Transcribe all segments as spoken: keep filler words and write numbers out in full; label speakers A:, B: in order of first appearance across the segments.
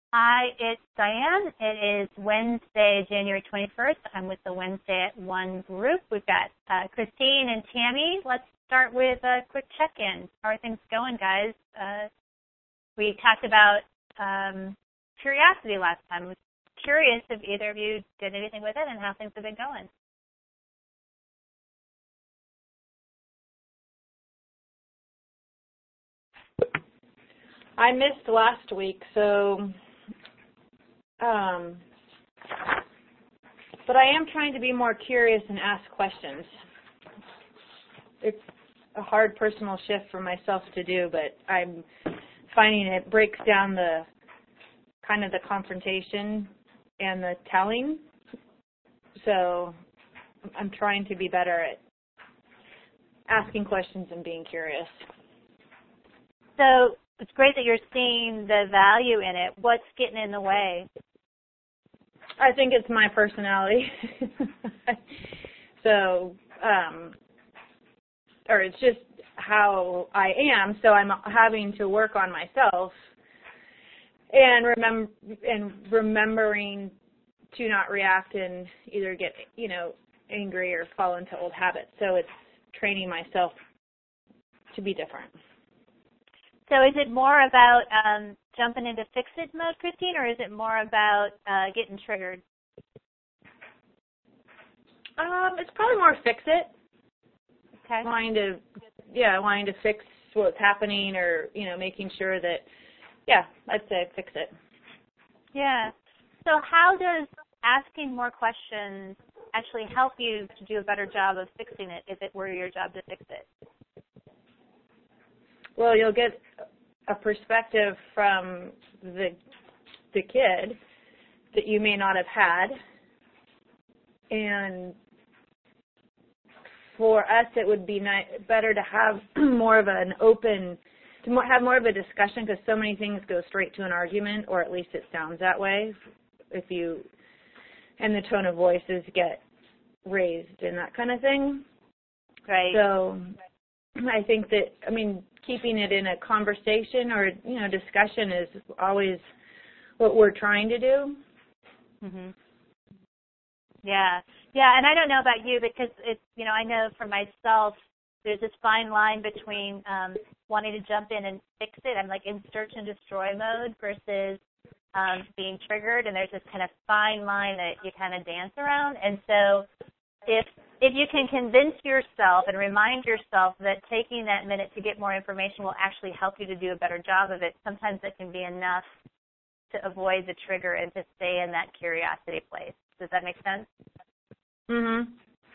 A: Hi, it's Diane. It is Wednesday, January twenty-first. I'm with the Wednesday at one group. We've got uh, Christine and Tammy. Let's start with a quick check-in. How are things going, guys? Uh, we talked about um, curiosity last time. I was curious if either of you did anything with it and how things have been going.
B: I missed last week, so, um, but I am trying to be more curious and ask questions. It's a hard personal shift for myself to do, but I'm finding it breaks down the kind of the confrontation and the telling. So I'm trying to be better at asking questions and being curious.
A: So it's great that you're seeing the value in it. What's getting in the way?
B: I think it's my personality. so, um, or it's just how I am. So I'm having to work on myself and remember and remembering to not react and either get, you know, angry or fall into old habits. So it's training myself to be different.
A: So is it more about um, jumping into fix-it mode, Christine, or is it more about uh, getting triggered?
B: Um, it's probably more fix-it.
A: Okay.
B: Wanting to, yeah, wanting to fix what's happening or, you know, making sure that, yeah, I'd say fix it.
A: Yeah. So how does asking more questions actually help you to do a better job of fixing it if it were your job to fix it?
B: Well, you'll get a perspective from the the kid that you may not have had. And for us, it would be ni- better to have more of an open, to more, have more of a discussion because so many things go straight to an argument, or at least it sounds that way if you, and the tone of voices get raised and that kind of thing.
A: Right.
B: So I think that, I mean, keeping it in a conversation or, you know, discussion is always what we're trying to do.
A: Mhm. Yeah. Yeah, and I don't know about you because it's, you know, I know for myself there's this fine line between um, wanting to jump in and fix it. I'm like in search and destroy mode versus um, being triggered, and there's this kind of fine line that you kind of dance around. And so if If you can convince yourself and remind yourself that taking that minute to get more information will actually help you to do a better job of it, sometimes it can be enough to avoid the trigger and to stay in that curiosity place. Does that make sense?
B: Mhm.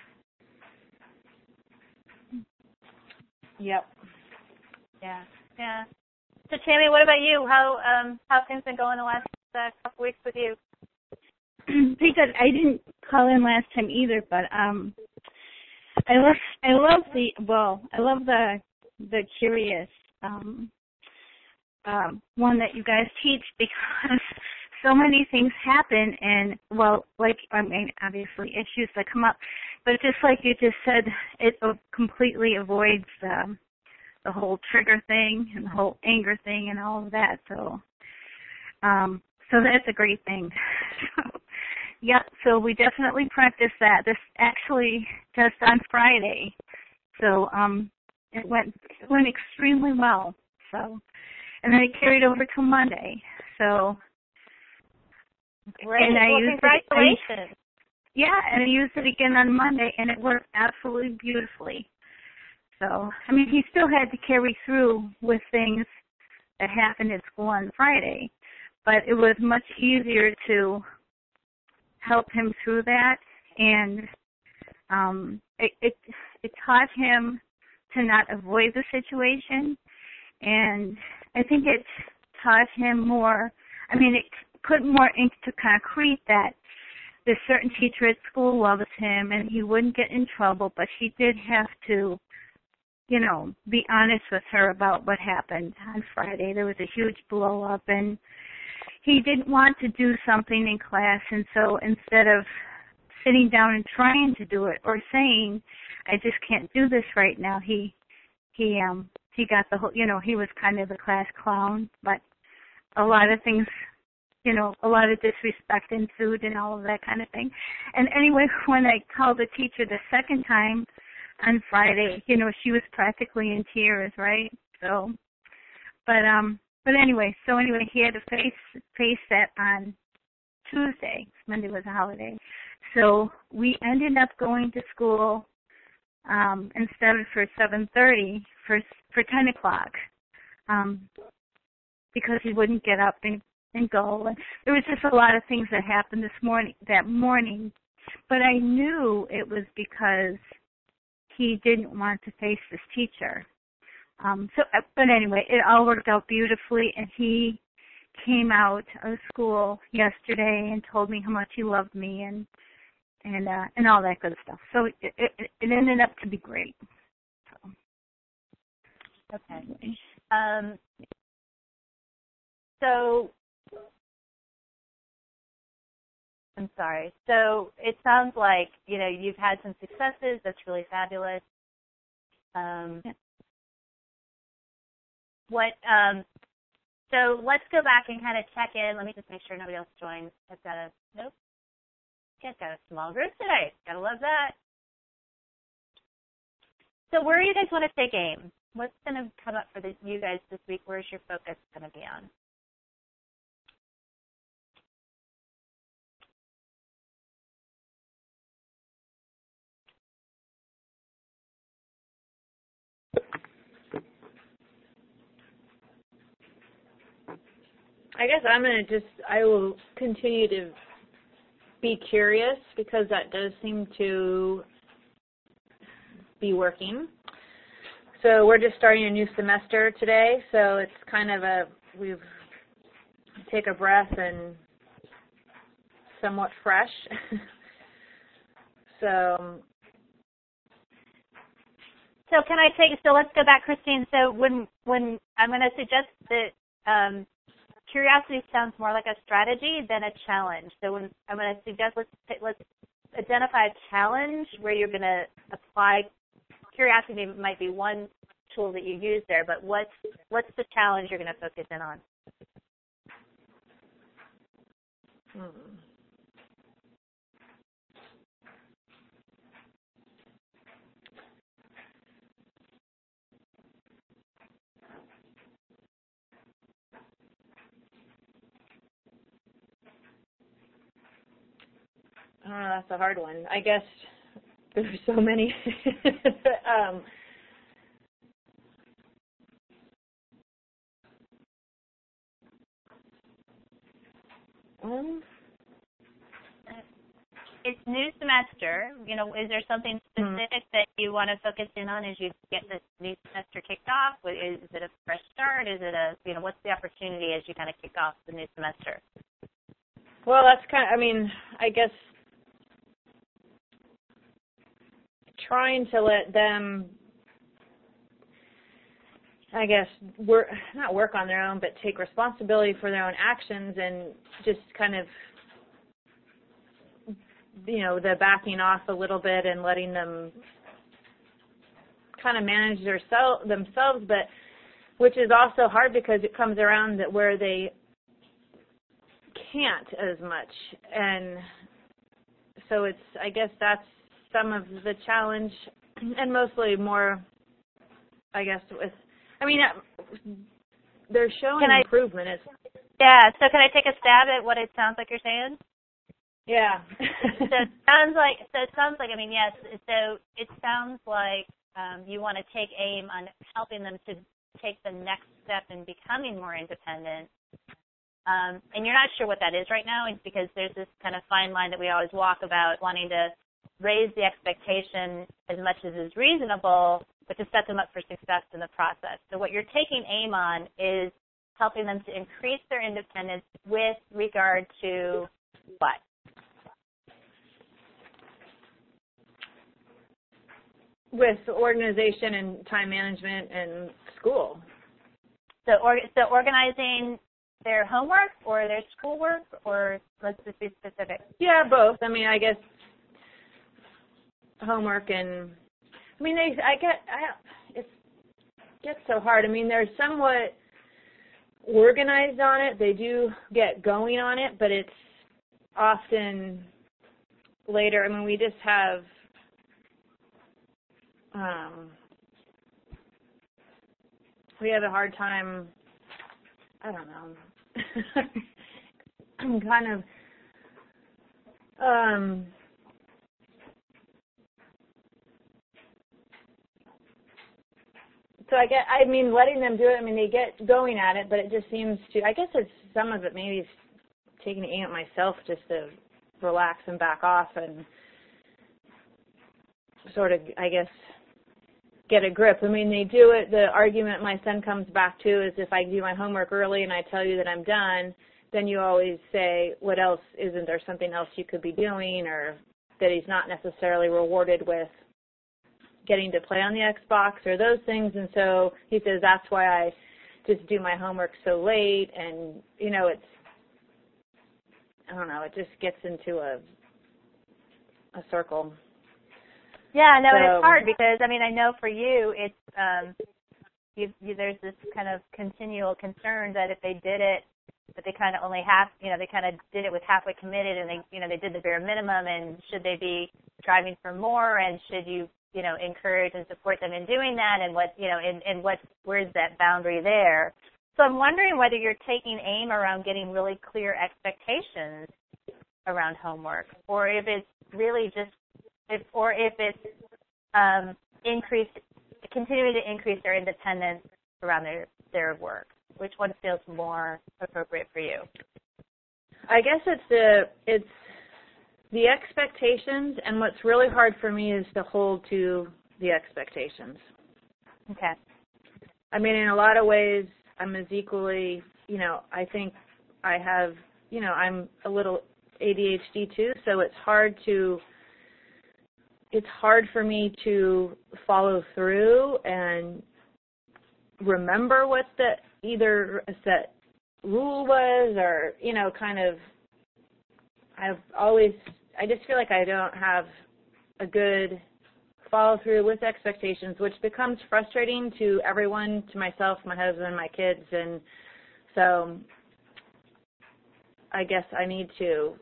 B: Yep.
A: Yeah. Yeah. So Tammy, what about you? How um how have things been going the last uh, couple weeks with you?
C: Pretty good. I didn't call in last time either, but um, I love I love the well I love the the curious um, um, one that you guys teach because so many things happen and well like I mean obviously issues that come up, but just like you just said, it completely avoids the the whole trigger thing and the whole anger thing and all of that. So um, so that's a great thing. Yeah, so we definitely practice that. This actually just on Friday, so um, it went it went extremely well. So, and then it carried over to Monday. So,
A: Great.
C: and I
A: well,
C: used
A: congratulations.
C: It, I, yeah, and I used it again on Monday, and it worked absolutely beautifully. So, I mean, he still had to carry through with things that happened at school on Friday, but it was much easier to help him through that, and um, it, it it taught him to not avoid the situation, and I think it taught him more. I mean, it put more into concrete that this certain teacher at school loves him, and he wouldn't get in trouble, but he did have to, you know, be honest with her about what happened on Friday. There was a huge blow up, and he didn't want to do something in class, and so instead of sitting down and trying to do it or saying, I just can't do this right now, he he um he got the whole, you know, he was kind of the class clown, but a lot of things you know, a lot of disrespect ensued and all of that kind of thing. And anyway, when I called the teacher the second time on Friday, you know, she was practically in tears, right? So, but um, but anyway, so anyway, he had to face face that on Tuesday. Monday was a holiday, so we ended up going to school um, instead of for seven thirty for for ten o'clock, um, because he wouldn't get up and and go. And there was just a lot of things that happened this morning, that morning. But I knew it was because he didn't want to face this teacher. Um, so, but anyway, it all worked out beautifully, and he came out of school yesterday and told me how much he loved me and and uh, and all that good stuff. So it, it, it ended up to be great. So.
A: Okay. Um, so. I'm sorry. So it sounds like, you know, you've had some successes. That's really fabulous. Um,
C: yeah.
A: What? Um, so let's go back and kind of check in. Let me just make sure nobody else joins. I've got a nope. I've got a small group today. Gotta love that. So where do you guys want to take aim? What's going to come up for the, you guys this week? Where's your focus going to be on?
B: I guess I'm going to just, I will continue to be curious because that does seem to be working. So we're just starting a new semester today, so it's kind of a, we've take a breath and somewhat fresh. so.
A: So can I take, so let's go back, Christine. So when, when I'm going to suggest that, um, curiosity sounds more like a strategy than a challenge. So when I'm going to suggest let's let's identify a challenge where you're going to apply curiosity. Might be one tool that you use there, but what's what's the challenge you're going to focus in on?
B: Hmm. Oh, that's a hard one. I guess there's so many. um, um,
A: It's new semester. You know, is there something specific mm-hmm. that you want to focus in on as you get this new semester kicked off? Is, is it a fresh start? Is it a, you know, what's the opportunity as you kind of kick off the new semester?
B: Well, that's kind of, I mean, I guess trying to let them, I guess, work, not work on their own, but take responsibility for their own actions and just kind of, you know, the backing off a little bit and letting them kind of manage their self, themselves, but which is also hard because it comes around that where they can't as much. And so it's, I guess that's some of the challenge, and mostly more, I guess, with, I mean, they're showing
A: can I,
B: improvement. It's,
A: yeah, so can I take a stab at what it sounds like you're saying?
B: Yeah.
A: so it sounds like, so it sounds like, I mean, yes, so it sounds like um, you want to take aim on helping them to take the next step in becoming more independent. Um, and you're not sure what that is right now because there's this kind of fine line that we always walk about wanting to raise the expectation as much as is reasonable, but to set them up for success in the process. So what you're taking aim on is helping them to increase their independence with regard to what?
B: With organization and time management and school.
A: So, or, so organizing their homework or their schoolwork, or let's just be specific.
B: Yeah, both. I mean, I guess homework and, I mean, they, I get, I, it gets so hard. I mean, they're somewhat, organized on it. They do get going on it, but it's often later. I mean, we just have um, we have a hard time. I don't know. I'm kind of um, so I get. I mean, letting them do it. I mean, they get going at it, but it just seems to. I guess it's some of it. Maybe it's taking aim at myself just to relax and back off and sort of, I guess, get a grip. I mean, they do it. The argument my son comes back to is if I do my homework early and I tell you that I'm done, then you always say, what else? Isn't there something else you could be doing, or that he's not necessarily rewarded with getting to play on the Xbox or those things. And so he says, that's why I just do my homework so late. And, you know, it's, I don't know, it just gets into a a circle.
A: Yeah, no,
B: so,
A: and it's hard because, I mean, I know for you, it's, um, you, you, there's this kind of continual concern that if they did it, that they kind of only half, you know, they kind of did it with halfway committed and they, you know, they did the bare minimum, and should they be striving for more, and should you, you know, encourage and support them in doing that, and what, you know, and, and what, where's that boundary there? So I'm wondering whether you're taking aim around getting really clear expectations around homework, or if it's really just, if, or if it's um, increased, continuing to increase their independence around their, their work. Which one feels more appropriate for you?
B: I guess it's the it's the expectations, and what's really hard for me is to hold to the expectations.
A: Okay.
B: I mean, in a lot of ways, I'm as equally, you know, I think I have, you know, I'm a little A D H D too, so it's hard to, it's hard for me to follow through and remember what the either a set rule was, or, you know, kind of, I've always, I just feel like I don't have a good follow through with expectations, which becomes frustrating to everyone, to myself, my husband, my kids, and so I guess I need to,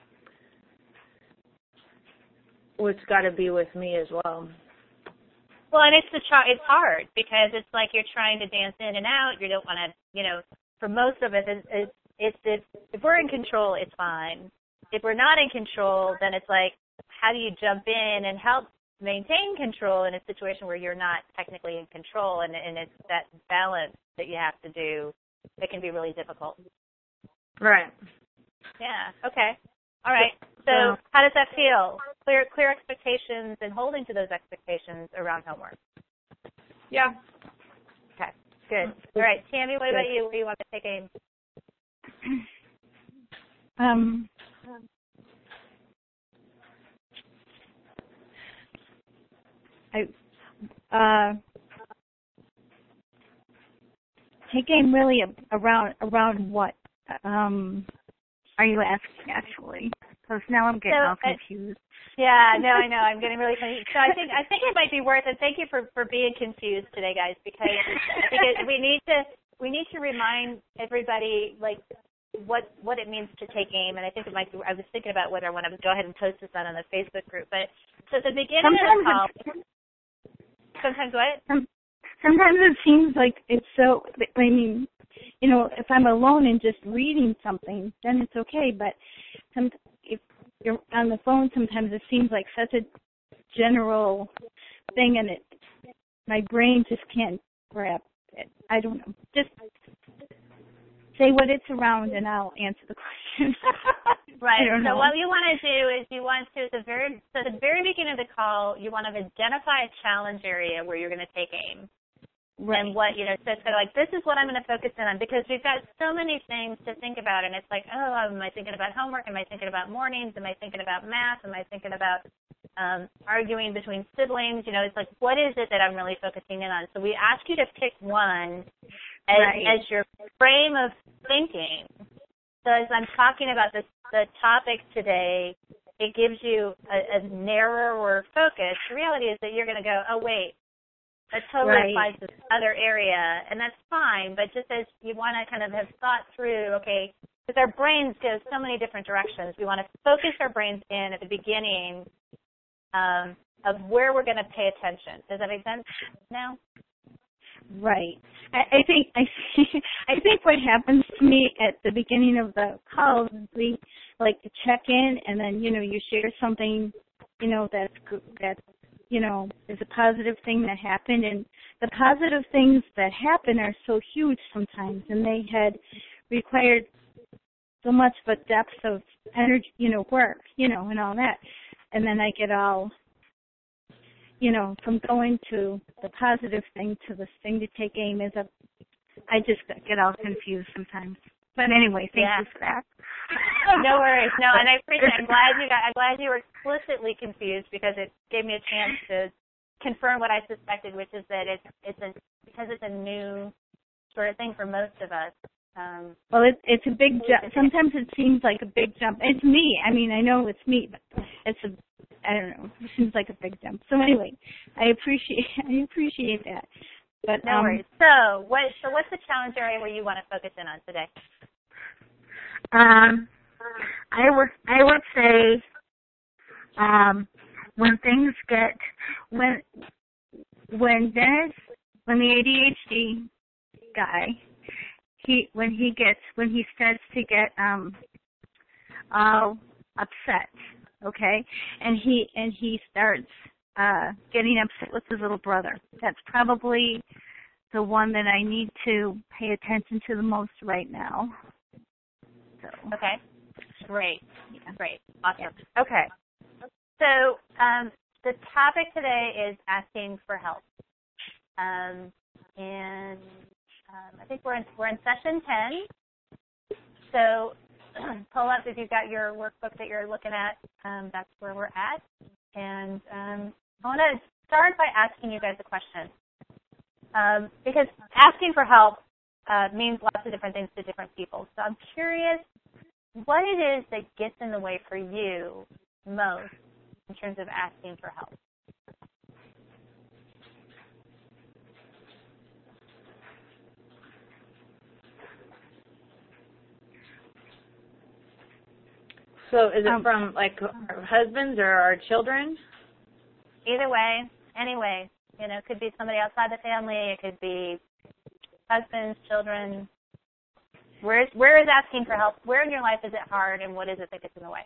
B: it's got to be with me as well.
A: Well, and it's the try, it's hard because it's like you're trying to dance in and out. You don't want to, you know, for most of us, it's, it's, it's if, if we're in control, it's fine. If we're not in control, then it's like, how do you jump in and help maintain control in a situation where you're not technically in control, and, and it's that balance that you have to do that can be really difficult.
B: Right.
A: Yeah, okay. All right. So how does that feel? Clear clear expectations and holding to those expectations around homework.
B: Yeah.
A: Okay, good. All right, Tammy, what about you? Where do you want to take aim?
C: Um, I uh, take aim really around around what? Um, are you asking actually? Because now I'm getting
A: so,
C: all confused.
A: Uh, yeah, no, I know. I'm getting really confused. So I think I think it might be worth it. Thank you for, for being confused today, guys, because I think it, we need to we need to remind everybody like what what it means to take aim. And I think it might be. I was thinking about whether I want to go ahead and post this on on the Facebook group. But so at the beginning
C: sometimes
A: of the call, sometimes what?
C: Sometimes it seems like it's so. I mean, you know, if I'm alone and just reading something, then it's okay. But some, if you're on the phone, sometimes it seems like such a general thing, and it, my brain just can't grab it. I don't know. Just say what it's around, and I'll answer the question.
A: Right. So
C: know.
A: what you want to do is you want to, at the very, so at the very beginning of the call, you want to identify a challenge area where you're going to take aim.
C: Right.
A: And what, you know, so it's kind of like, this is what I'm going to focus in on, because we've got so many things to think about, and it's like, oh, am I thinking about homework? Am I thinking about mornings? Am I thinking about math? Am I thinking about um, arguing between siblings? You know, it's like, what is it that I'm really focusing in on? So we ask you to pick one as,
C: right.
A: as your frame of thinking. So as I'm talking about this, the topic today, it gives you a, a narrower focus. The reality is that you're going to go, oh, wait, that totally
C: Right.
A: applies to this other area, and that's fine. But just as you want to kind of have thought through, okay, because our brains go so many different directions, we want to focus our brains in at the beginning um, of where we're going to pay attention. Does that make sense now?
C: Right. I, I think I I think what happens to me at the beginning of the call is we like to check in, and then you know you share something, you know that's good, that you know is a positive thing that happened, and the positive things that happen are so huge sometimes, and they had required so much of a depth of energy, you know, work, you know, and all that, and then I get all. You know, from going to the positive thing to this thing to take aim is a, I just get all confused sometimes. But anyway, thank
A: yeah.
C: you for that.
A: No worries. No, and I appreciate it. I'm glad you got, I'm glad you were explicitly confused because it gave me a chance to confirm what I suspected, which is that it's, it's a, because it's a new sort of thing for most of us. Um,
C: well, it, it's a big jump. Sometimes it seems like a big jump. It's me. I mean, I know it's me, but it's a, I don't know. It seems like a big jump. So anyway, I appreciate I appreciate that. But
A: no
C: um,
A: worries. So what so what's the challenge area where you want to focus in on today?
C: Um, I would I would say um, when things get when when Dennis when the A D H D guy he when he gets when he starts to get um all upset. Okay, and he and he starts uh, getting upset with his little brother. That's probably the one that I need to pay attention to the most right now. So
A: okay, great,
C: yeah.
A: great, awesome. Yeah. Okay, so um, the topic today is asking for help, um, and um, I think we're in we're in session ten. So. Pull up if you've got your workbook that you're looking at. Um, that's where we're at. And um, I want to start by asking you guys a question. Um, because asking for help uh, means lots of different things to different people. So I'm curious what it is that gets in the way for you most in terms of asking for help.
B: So is it
C: Um,
B: from, like, our husbands or our children?
A: Either way, any way. You know, it could be somebody outside the family. It could be husbands, children. Where is, where is asking for help? Where in your life is it hard, and what is it that gets in the way?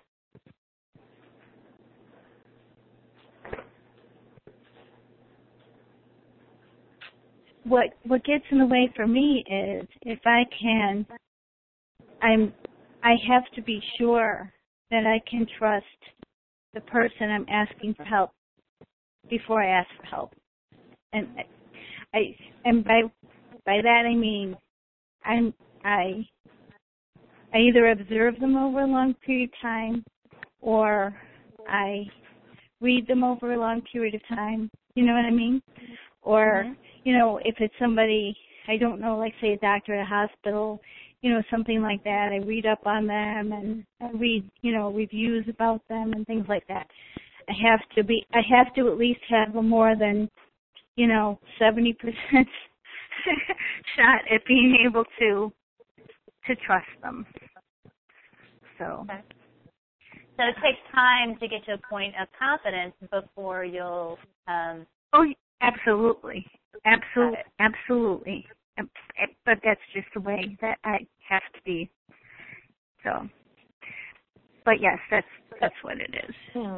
C: what what gets in the way for me is if I can, I'm I have to be sure that I can trust the person I'm asking for help before I ask for help. And I, I and by by that I mean I'm I I either observe them over a long period of time or I read them over a long period of time. You know what I mean? Or, mm-hmm. you know, if it's somebody I don't know, like say a doctor at a hospital, you know, something like that. I read up on them and I read, you know, reviews about them and things like that. I have to be, I have to at least have a more than, you know, seventy percent shot at being able to, to trust them. So.
A: Okay. So it takes time to get to a point of confidence before you'll. Um,
C: oh, absolutely, absolutely, absolutely. But that's just the way that I have to be. So, but yes, that's that's what it is.
A: Hmm.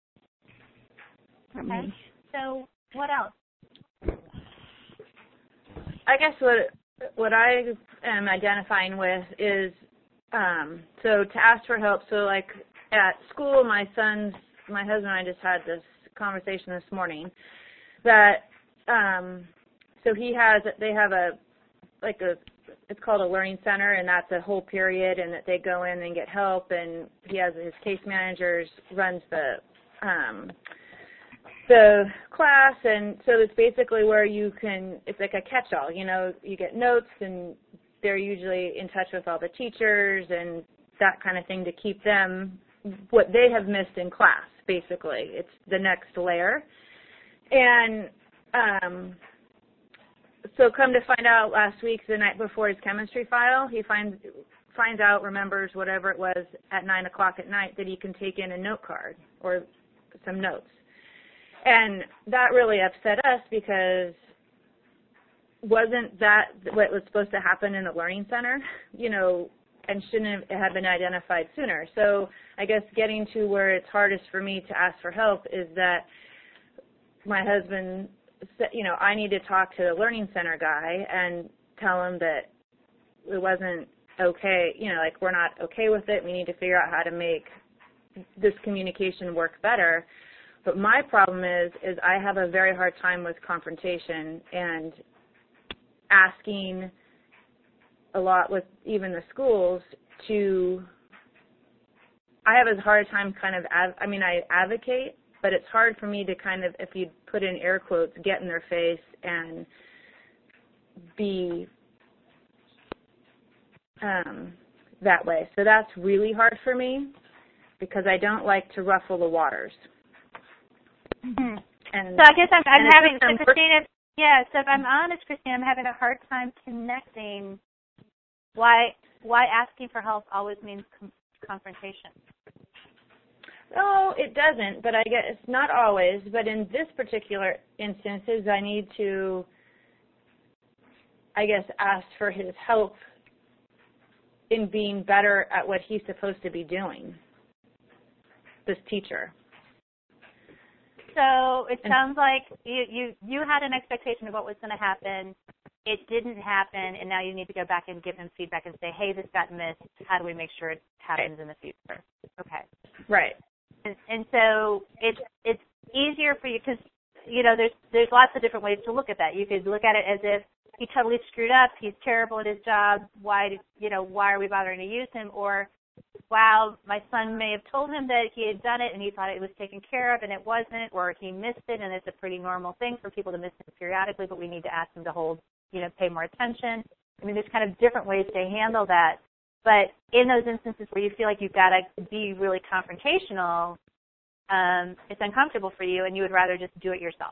C: For
A: okay.
C: me.
A: So what else?
B: I guess what what I am identifying with is um, so to ask for help. So like at school, my son's my husband and I just had this conversation this morning that um, so he has they have a like a it's called a learning center, and that's a whole period, and that they go in and get help, and he has his case managers runs the um, the class, and so it's basically where you can it's like a catch-all, you know, you get notes, and they're usually in touch with all the teachers and that kind of thing to keep them what they have missed in class. Basically, it's the next layer, and um, so come to find out last week, the night before his chemistry file, he finds finds out, remembers whatever it was at nine o'clock at night that he can take in a note card or some notes. And that really upset us because wasn't that what was supposed to happen in the learning center, you know, and shouldn't have been identified sooner. So I guess getting to where it's hardest for me to ask for help is that my husband said, you know, I need to talk to the learning center guy and tell him that it wasn't okay, you know, like we're not okay with it. We need to figure out how to make this communication work better. But my problem is, is I have a very hard time with confrontation and asking a lot with even the schools to, I have a hard time kind of, I mean, I advocate, but it's hard for me to kind of, if you put in air quotes, get in their face and be um, that way. So that's really hard for me because I don't like to ruffle the waters.
A: Mm-hmm.
B: And
A: so I guess I'm, I'm having,
B: so
A: Christina, yeah, so if I'm honest, Christina, I'm having a hard time connecting why why asking for help always means com- confrontation.
B: No, it doesn't, but I guess not always. But in this particular instances, I need to, I guess, ask for his help in being better at what he's supposed to be doing, this teacher.
A: So it sounds like you, you, you had an expectation of what was going to happen. It didn't happen, and now you need to go back and give him feedback and say, hey, this got missed. How do we make sure it happens right in the future? Okay.
B: Right.
A: And, and so it's it's easier for you because, you know, there's there's lots of different ways to look at that. You could look at it as if he totally screwed up. He's terrible at his job. Why, did, you know, why are we bothering to use him? Or, wow, my son may have told him that he had done it and he thought it was taken care of and it wasn't, or he missed it and it's a pretty normal thing for people to miss it periodically, but we need to ask him to hold, you know, pay more attention. I mean, there's kind of different ways to handle that. But in those instances where you feel like you've got to be really confrontational, um, it's uncomfortable for you and you would rather just do it yourself.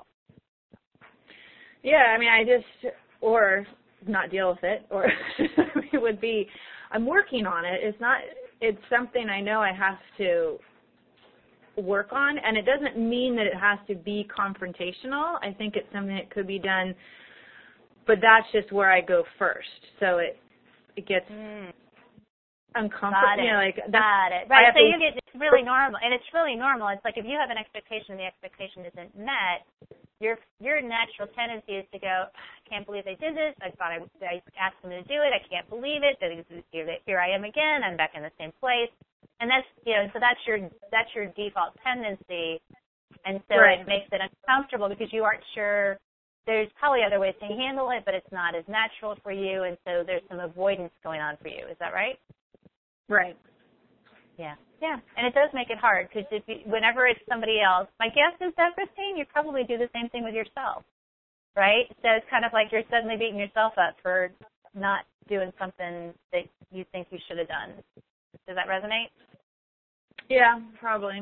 B: Yeah, I mean, I just, or not deal with it, or it would be, I'm working on it. It's not, it's something I know I have to work on, and it doesn't mean that it has to be confrontational. I think it's something that could be done, but that's just where I go first. So it it gets mm. uncomfortable. You know, like that's,
A: Got it. Right. So to, you get, it's really normal, and it's really normal. It's like if you have an expectation and the expectation isn't met, your your natural tendency is to go, I can't believe they did this. I thought I, I asked them to do it. I can't believe it. Here I am again. I'm back in the same place. And that's, you know, so that's your that's your default tendency. And so right. It makes it uncomfortable because you aren't sure. There's probably other ways to handle it, but it's not as natural for you. And so there's some avoidance going on for you. Is that right?
B: Right.
A: Yeah. Yeah, and it does make it hard because if you, whenever it's somebody else, my guess is that, Christine, you probably do the same thing with yourself, right? So it's kind of like you're suddenly beating yourself up for not doing something that you think you should have done. Does that resonate?
B: Yeah, probably.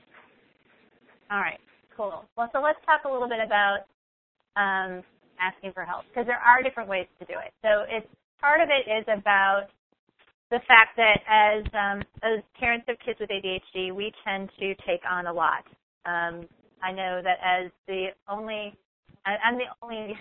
A: All right, cool. Well, so let's talk a little bit about um, asking for help because there are different ways to do it. So it's part of it is about the fact that as um, as parents of kids with A D H D, we tend to take on a lot. Um, I know that as the only, I, I'm the only,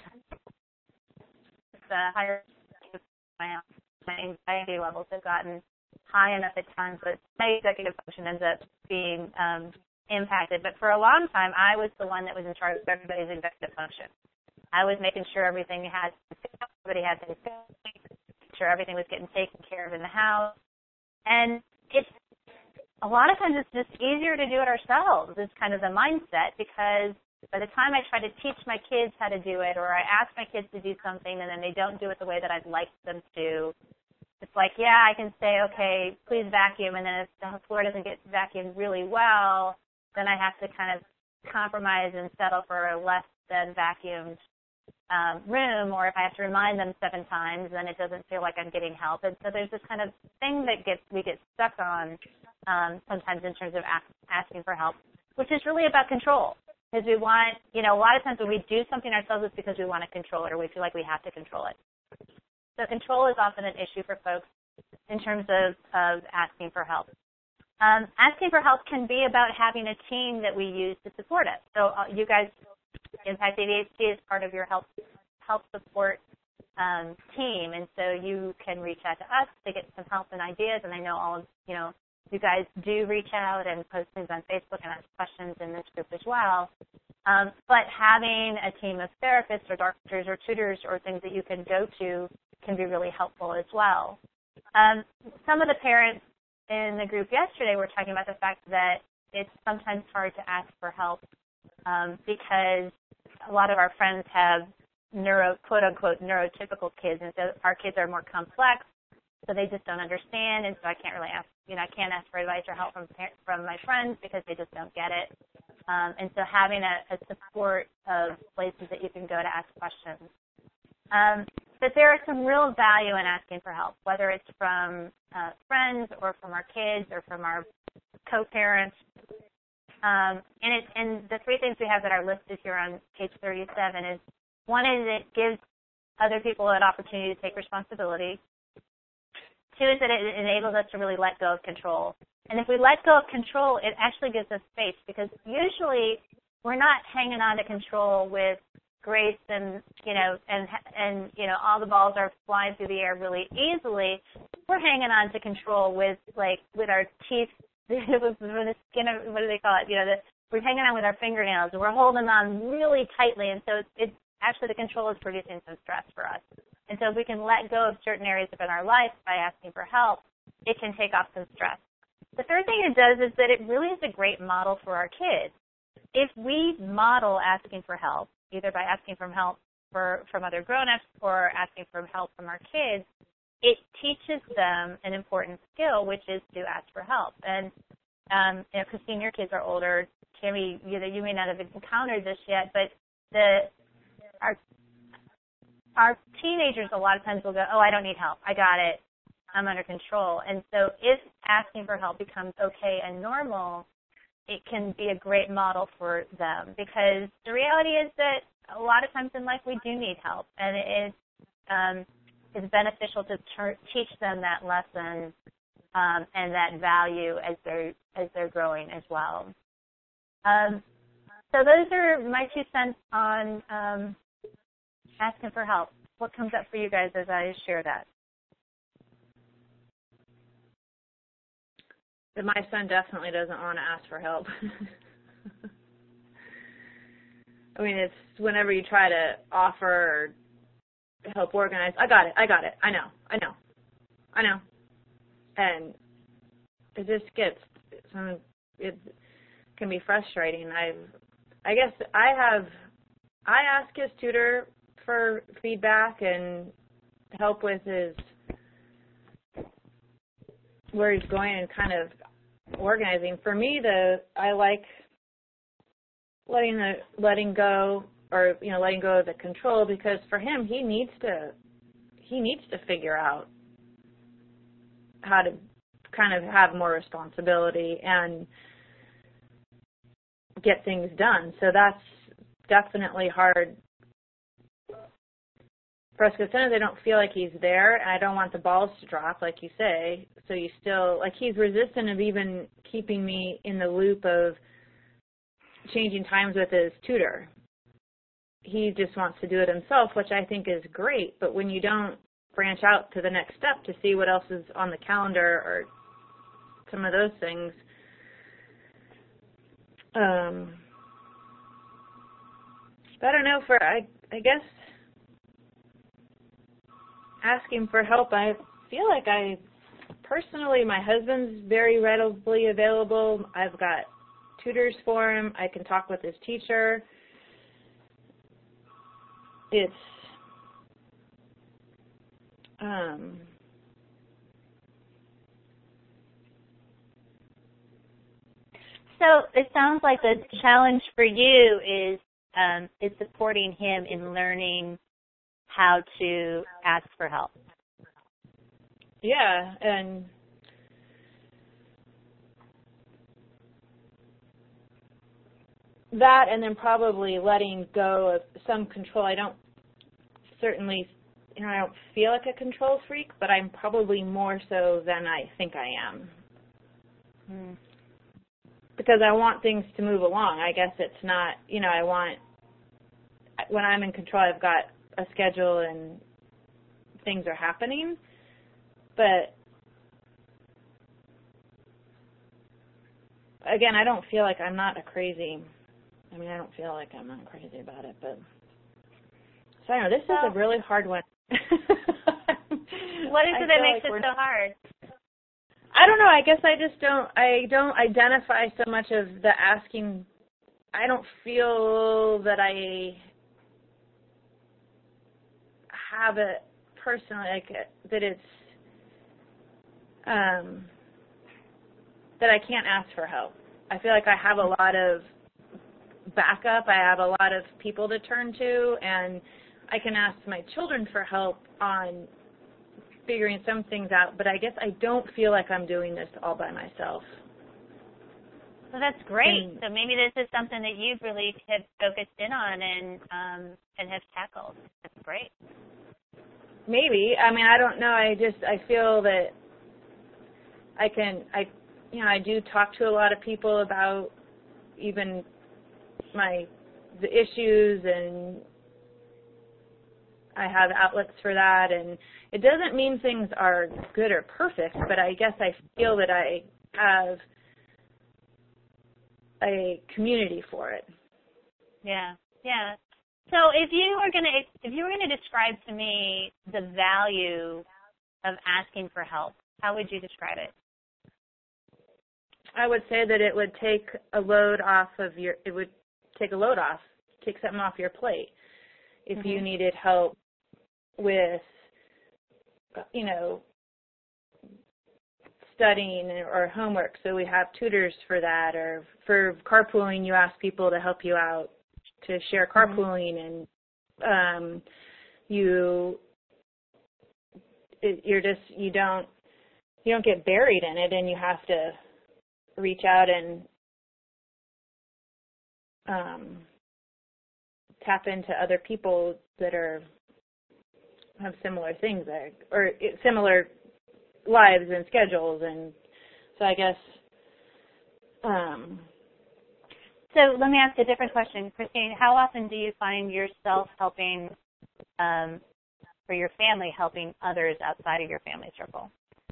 A: the higher, my, my anxiety levels have gotten high enough at times that my executive function ends up being um, impacted. But for a long time, I was the one that was in charge of everybody's executive function. I was making sure everything had, everybody had things going, sure everything was getting taken care of in the house. And it's a lot of times it's just easier to do it ourselves is kind of the mindset because by the time I try to teach my kids how to do it or I ask my kids to do something and then they don't do it the way that I'd like them to, it's like, yeah, I can say, okay, please vacuum, and then if the floor doesn't get vacuumed really well, then I have to kind of compromise and settle for a less than vacuumed Um, room, or if I have to remind them seven times, then it doesn't feel like I'm getting help. And so there's this kind of thing that gets we get stuck on um, sometimes in terms of ask, asking for help, which is really about control. Because we want, you know, a lot of times when we do something ourselves, it's because we want to control it or we feel like we have to control it. So control is often an issue for folks in terms of, of asking for help. Um, asking for help can be about having a team that we use to support us. So uh, you guys, Impact A D H D is part of your help help support um, team, and so you can reach out to us to get some help and ideas. And I know all of you know you guys do reach out and post things on Facebook and ask questions in this group as well. Um, but having a team of therapists or doctors or tutors or things that you can go to can be really helpful as well. Um, some of the parents in the group yesterday were talking about the fact that it's sometimes hard to ask for help um, because a lot of our friends have neuro, quote unquote, neurotypical kids, and so our kids are more complex, so they just don't understand, and so I can't really ask, you know, I can't ask for advice or help from from my friends because they just don't get it. Um, and so having a, a support of places that you can go to ask questions. Um, but there is some real value in asking for help, whether it's from uh, friends or from our kids or from our co-parents. Um, and, it, and the three things we have that are listed here on page thirty-seven is, one is it gives other people an opportunity to take responsibility. Two is that it enables us to really let go of control. And if we let go of control, it actually gives us space, because usually we're not hanging on to control with grace and, you know, and, and you know, all the balls are flying through the air really easily. We're hanging on to control with, like, with our teeth, with the skin of, what do they call it? You know, the, we're hanging on with our fingernails, and we're holding on really tightly, and so it's, it's actually the control is producing some stress for us. And so if we can let go of certain areas of our life by asking for help, it can take off some stress. The third thing it does is that it really is a great model for our kids. If we model asking for help, either by asking for help for, from other grown-ups or asking for help from our kids, it teaches them an important skill, which is to ask for help. And, um, you know, Christine, your kids are older. Tammy, you know, you may not have encountered this yet, but the our our teenagers a lot of times will go, oh, I don't need help. I got it. I'm under control. And so if asking for help becomes okay and normal, it can be a great model for them, because the reality is that a lot of times in life we do need help, and it um, is beneficial to ter- teach them that lesson um, and that value as they're as they're growing as well. Um, so those are my two cents on um, asking for help. What comes up for you guys as I share that?
B: But my son definitely doesn't want to ask for help. I mean, it's whenever you try to offer or help organize, I got it, I got it, I know, I know, I know. And it just gets, some, it can be frustrating. I I guess I have, I ask his tutor for feedback and help with his, where he's going and kind of organizing. For me, the I like letting the letting go, or you know, letting go of the control, because for him, he needs to he needs to figure out how to kind of have more responsibility and get things done. So that's definitely hard for us, because sometimes I don't feel like he's there, and I don't want the balls to drop, like you say. So you still, like, he's resistant of even keeping me in the loop of changing times with his tutor. He just wants to do it himself, which I think is great. But when you don't branch out to the next step to see what else is on the calendar or some of those things, um, but I don't know, for, I, I guess, asking for help, I feel like I, personally, my husband's very readily available. I've got tutors for him. I can talk with his teacher. It's, um,
A: so it sounds like the challenge for you is um, is supporting him in learning how to ask for help.
B: Yeah, and that, and then probably letting go of some control. I don't certainly, you know, I don't feel like a control freak, but I'm probably more so than I think I am.
A: Mm.
B: Because I want things to move along. I guess it's not, you know, I want, when I'm in control, I've got a schedule and things are happening, but again, I don't feel like I'm not a crazy, I mean, I don't feel like I'm not crazy about it, but, so I don't know, this
A: well,
B: is a really hard one.
A: What is it that makes like it so hard?
B: I don't know, I guess I just don't, I don't identify so much of the asking, I don't feel that I have it personally, like, that it's, um, that I can't ask for help. I feel like I have a lot of backup. I have a lot of people to turn to, and I can ask my children for help on figuring some things out, but I guess I don't feel like I'm doing this all by myself.
A: Well, that's great.
B: And,
A: so maybe this is something that you really have focused in on and um, and have tackled. That's great.
B: Maybe. I mean, I don't know. I just, I feel that I can, I, you know, I do talk to a lot of people about even my, the issues, and I have outlets for that, and it doesn't mean things are good or perfect, but I guess I feel that I have a community for it.
A: Yeah, yeah. So if you were gonna if you were gonna describe to me the value of asking for help, how would you describe it?
B: I would say that it would take a load off of your, it would take a load off, take something off your plate. If mm-hmm. you needed help with, you know, studying or homework, so we have tutors for that, or for carpooling, you ask people to help you out to share carpooling, mm-hmm. and um, you, it, you're just, you don't, you don't get buried in it, and you have to reach out and um, tap into other people that are have similar things, there, or similar lives and schedules, and so I guess. Um,
A: so let me ask a different question, Christine. How often do you find yourself helping, um, for your family, helping others outside of your family circle?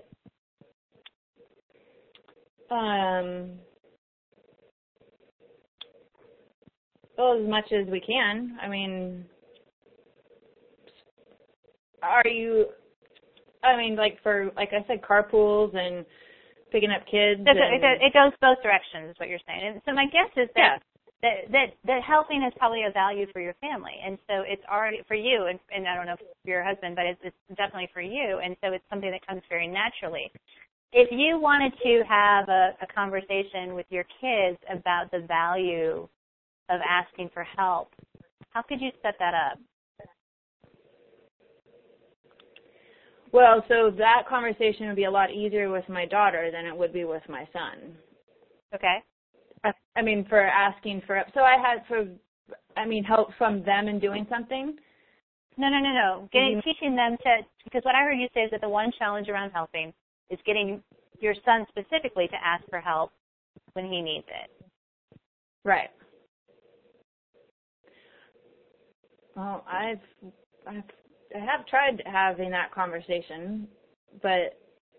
B: Um, well, as much as we can. I mean, are you, I mean, like for, like I said, carpools and picking up kids.
A: So
B: and,
A: it, it goes both directions, is what you're saying. And so my guess is that,
B: yeah.
A: that, that, that helping is probably a value for your family. And so it's already, for you, and, and I don't know if for your husband, but it's, it's definitely for you. And so it's something that comes very naturally. If you wanted to have a, a conversation with your kids about the value of asking for help, how could you set that up?
B: Well, so that conversation would be a lot easier with my daughter than it would be with my son.
A: Okay.
B: I, I mean, for asking for, so I had for, I mean, help from them in doing something?
A: No, no, no, no. Getting, mm-hmm. Teaching them to, because what I heard you say is that the one challenge around helping is getting your son specifically to ask for help when he needs it.
B: Right. Well, I've, I've, I have tried having that conversation, but,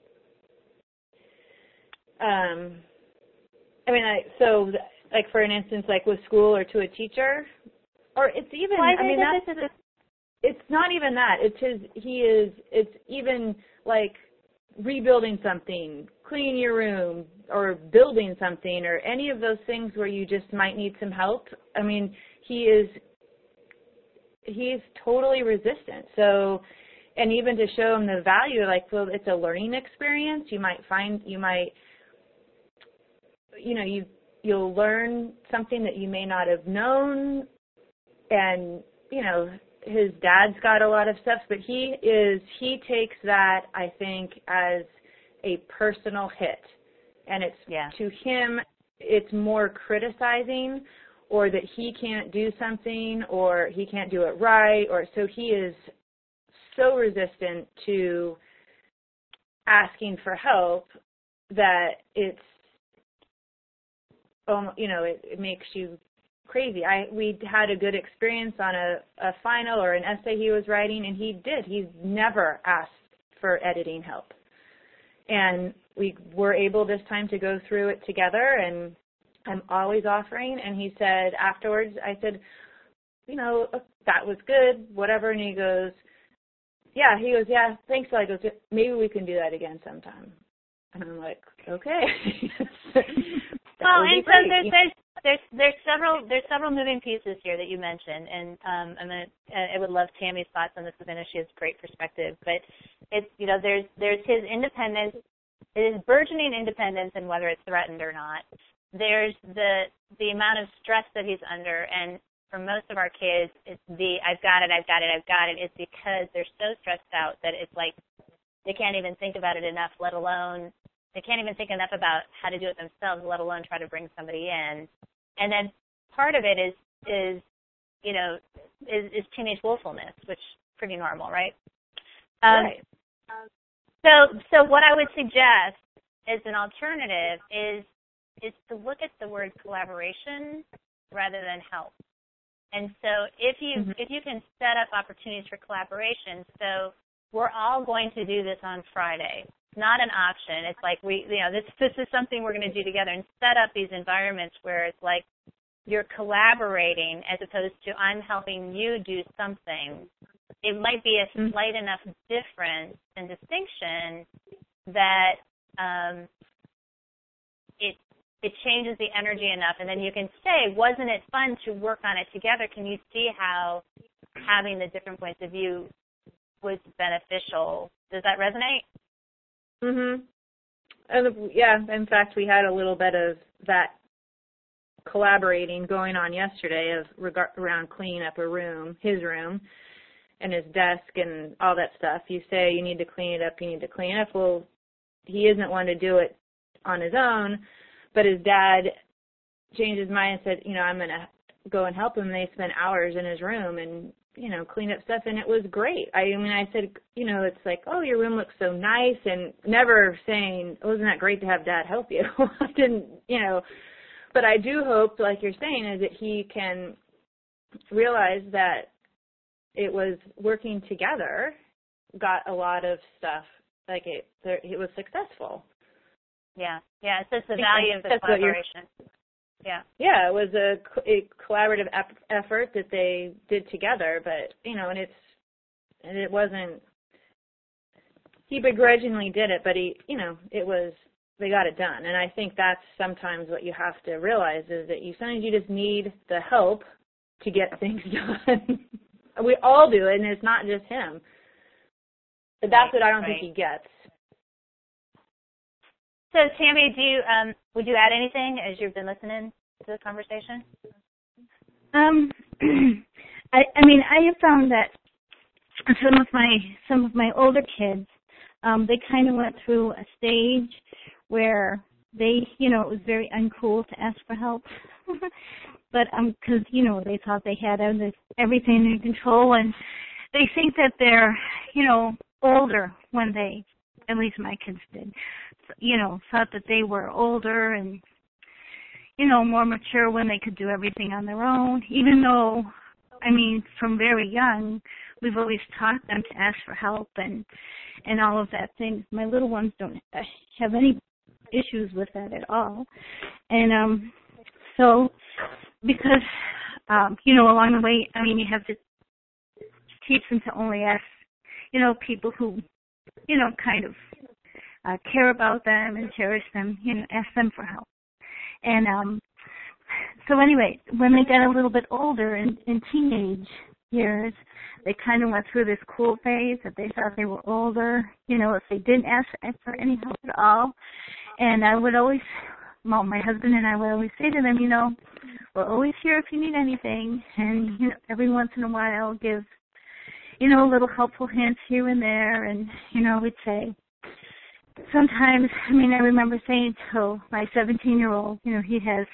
B: um, I mean, I, so, like, for an instance, like with school or to a teacher, or it's even,
A: well, I,
B: I mean, that's,
A: this is a,
B: it's not even that. It's his, he is, it's even, like, rebuilding something, cleaning your room, or building something, or any of those things where you just might need some help. I mean, he is, he's totally resistant. So, and even to show him the value, like, well, it's a learning experience. You might find, you might, you know, you, you'll learn something that you may not have known. And, you know, his dad's got a lot of stuff, but he is, he takes that, I think, as a personal hit. And it's,
A: yeah.
B: to him, it's more criticizing or that he can't do something, or he can't do it right, or so he is so resistant to asking for help that it's, um, you know, it, it makes you crazy. I we had a good experience on a, a final or an essay he was writing, and he did. He's never asked for editing help. And we were able this time to go through it together, and I'm always offering. And he said afterwards, I said, you know, that was good, whatever. And he goes, yeah, he goes, yeah, thanks. So I goes, maybe we can do that again sometime. And I'm like, okay.
A: Well, and so there's, there's there's there's several there's several moving pieces here that you mentioned, and um, I'm gonna I would love Tammy's thoughts on this. Savannah, she has great perspective, but it's you know there's there's his independence, his burgeoning independence, and whether it's threatened or not. There's the the amount of stress that he's under, and for most of our kids, it's the I've got it, I've got it, I've got it. It's because they're so stressed out that it's like they can't even think about it enough, let alone they can't even think enough about how to do it themselves, let alone try to bring somebody in. And then part of it is, is you know, is, is teenage willfulness, which is pretty normal, right? Um,
B: right.
A: So, so what I would suggest as an alternative is is to look at the word collaboration rather than help. And so if you mm-hmm. if you can set up opportunities for collaboration, so we're all going to do this on Friday. It's not an option. It's like we, you know, this this is something we're going to do together, and set up these environments where it's like you're collaborating as opposed to I'm helping you do something. It might be a slight mm-hmm. enough difference and distinction that um, it it changes the energy enough, and then you can say, wasn't it fun to work on it together? Can you see how having the different points of view was beneficial? Does that resonate?
B: Mhm. And yeah, in fact, we had a little bit of that collaborating going on yesterday of regard, around cleaning up a room, his room, and his desk and all that stuff. You say you need to clean it up, you need to clean it up. Well, he isn't one to do it on his own, but his dad changed his mind and said, you know, I'm going to go and help him. And they spent hours in his room and, you know, cleaned up stuff, and it was great. I mean, I said, you know, it's like, oh, your room looks so nice, and never saying, oh, isn't that great to have Dad help you? I didn't, you know, but I do hope, like you're saying, is that he can realize that it was working together, got a lot of stuff, like it, it was successful.
A: Yeah, yeah, it's just the value of the collaboration. Yeah.
B: Yeah, it was a, a collaborative ep- effort that they did together, but, you know, and it's, and it wasn't, he begrudgingly did it, but he, you know, it was, they got it done. And I think that's sometimes what you have to realize is that you, sometimes you just need the help to get things done. We all do it, and it's not just him. But that's right, what I don't right. think he gets.
A: So, Tammy, do you, um, would you add anything as you've been listening to the conversation?
C: Um, I, I mean, I have found that some of my some of my older kids, um, they kind of went through a stage where they, you know, it was very uncool to ask for help. But um, because you know they thought they had everything in control, and they think that they're, you know, older when they, at least my kids did, you know, thought that they were older and, you know, more mature when they could do everything on their own, even though, I mean, from very young, we've always taught them to ask for help and, and all of that thing. My little ones don't have any issues with that at all. And um, so, because, um, you know, along the way, I mean, you have to teach them to only ask, you know, people who, you know, kind of uh, care about them and cherish them, you know, ask them for help. And um, so anyway, when they got a little bit older in, in teenage years, they kind of went through this cool phase that they thought they were older, you know, if they didn't ask for any help at all. And I would always, well, my husband and I would always say to them, you know, we're always here if you need anything. And, you know, every once in a while give, you know, little helpful hints here and there. And, you know, we'd say, sometimes, I mean, I remember saying to my seventeen-year-old, you know, he has